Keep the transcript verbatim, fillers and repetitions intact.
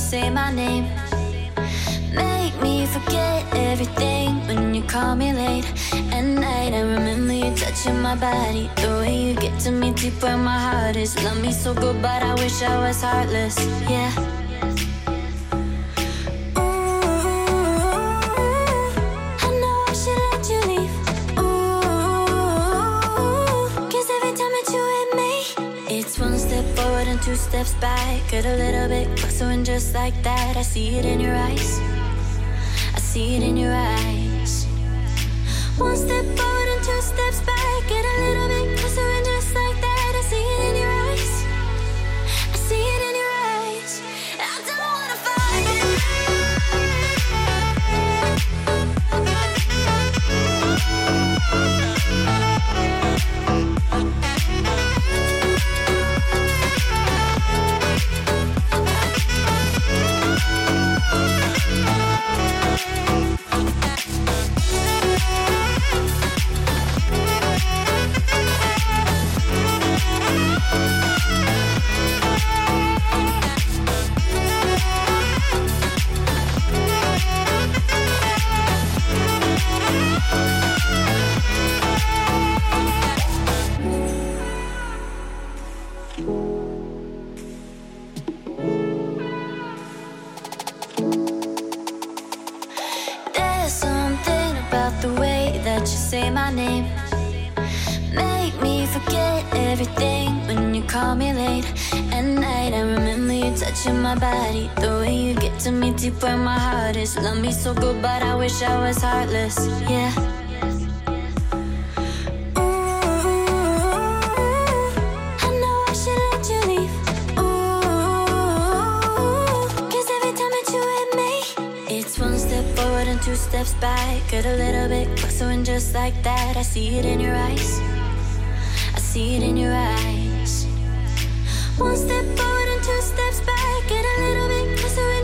say my name. Make me forget everything when you call me late at night. I remember you touching my body, the way you get to me deep where my heart is. Love me so good, but I wish I was heartless. Yeah. Two steps back, get a little bit closer, and just like that, I see it in your eyes. I see it in your eyes. One step forward and two steps back, get a little bit closer, and just like that, I see it in your eyes. I see it in your eyes. I don't wanna fight. Say my name. Make me forget everything when you call me late at night. I remember you touching my body, the way you get to me deep where my heart is. Love me so good, but I wish I was heartless. Yeah. Two steps back, get a little bit closer, and just like that, I see it in your eyes. I see it in your eyes. One step forward and two steps back, get a little bit closer.